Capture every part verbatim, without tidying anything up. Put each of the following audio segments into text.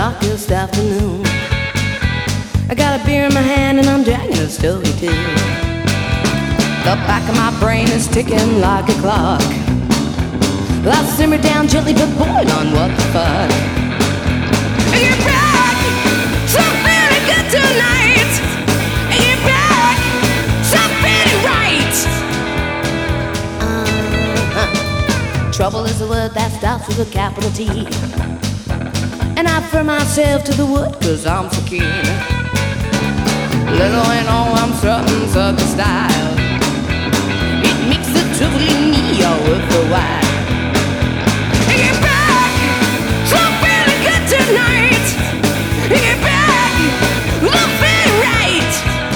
darkest afternoon. I got a beer in my hand and I'm dragging a story too. The back of my brain is ticking like a clock. Well, I'll simmer down gently but boil on what the fuck. You're back, so very good tonight. You're back, so very right. Uh-huh. Trouble is a word that starts with a capital T, and I prefer myself to the wood cause I'm so keen. Little and all I'm strutting such a style. It makes the trouble in me all worth the while. You're back, so feeling good tonight. You're back, look feeling right.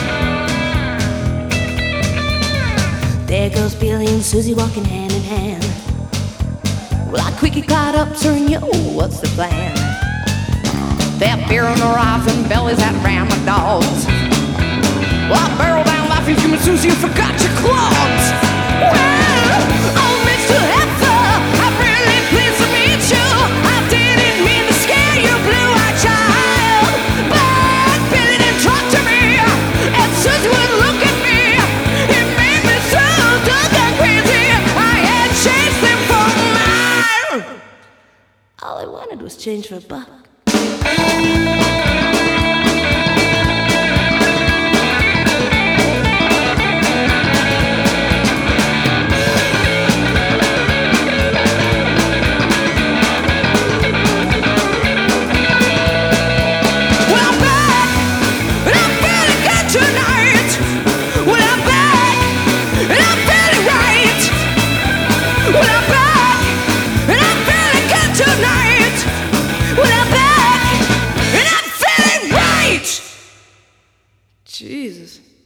There goes Billy and Susie walking hand in hand. Well, I quickly caught up, saying, yo, what's the plan? That beer on the rise and bellies that ram my dogs. Well, I barrel down laughing, human Susie, you forgot your clogs. Well, oh, Mister Heifer, I'm really pleased to meet you. I didn't mean to scare you, blue-eyed child. But Billy didn't talk to me, and Susie would look at me. It made me so dark and crazy. I had chased him for mine. All I wanted was change for a buck. Jesus.